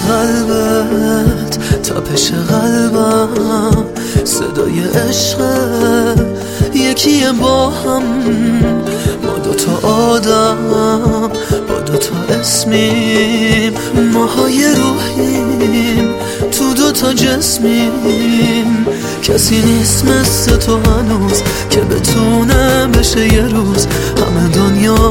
قلبت، تپش قلبم، صدای عشق یکیه با هم. ما دوتا آدم با دوتا اسمیم، ماهای روحیم تو دوتا جسمیم. کسی نیست مثل تو هنوز که بتونه بشه یه روز همه دنیا.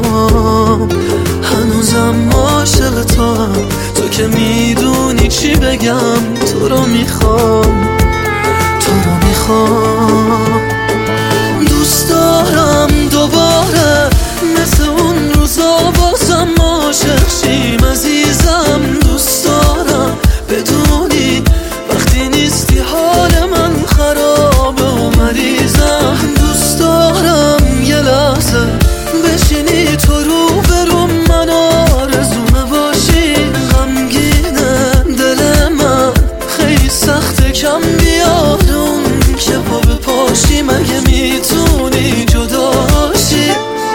هنوزم عاشق تو هم، تو که میدونی چی بگم. تو رو میخوام، تو رو میخوام. دوست دارم دوباره مثل اون روزا بازم عاشق شیم عزیزم. دوست دارم بدونی وقتی نیستی حال من خرابه و مریضم. دوست دارم یه لحظه بشینی تو رو برو من، آرزومه باشی. غمگینه دل من، خیلی سخته کم بیاد اون که پا به پاشی. مگه میتونی جداشی؟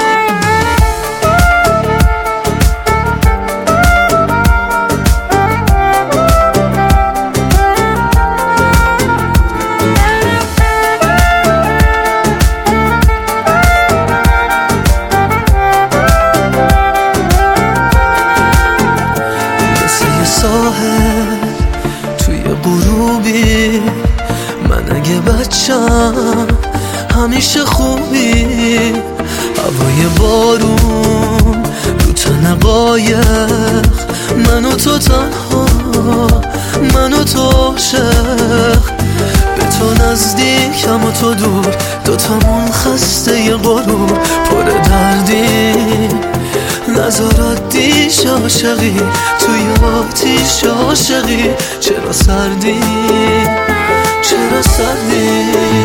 ساحل توی غروبی، من اگه بچم همیشه خوبی. هوای بارون رو تن قایق، من و تو تنها، من و تو عاشق. به تو نزدیکم و تو دور، دوتامون خسته ی غرور پر دردی. نظرات دیش عاشقی توی آتیش عاشقی. چرا سردی، چرا سردی؟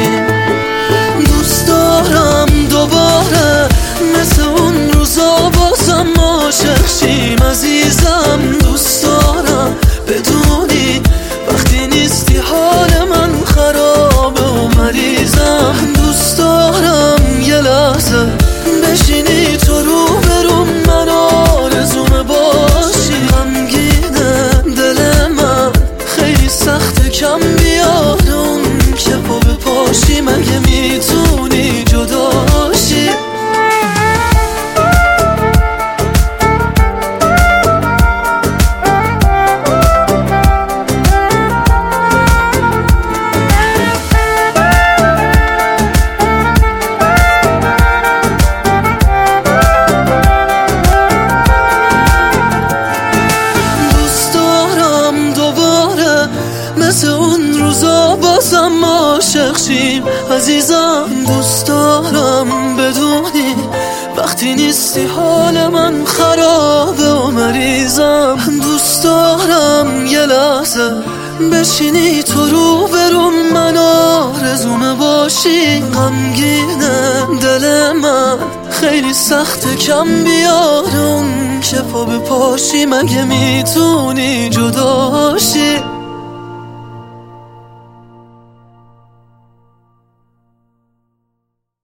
دوست دارم دوباره مثل اون روزا بازم عاشق شیم عزیزم. دوست دارم بدونی وقتی نیستی حال من خرابه و مریضم. دوست دارم یه لحظه بشینی تو رو برو من، آرزومه باشی. غمگینه دل من، خیلی سخته کم بیاد اون که پا به پاشی. مگه میتونی جداشی؟ مثل اون روزا بازم عاشق شیم عزیزم. دوست دارم بدونی وقتی نیستی حال من خرابه و مریضم. دوست دارم یه لحظه بشینی تو رو برو من، آرزومه باشی. غمگینه دل من، خیلی سخته کم بیاد اون که پا به پاشی. مگه میتونی جداشی؟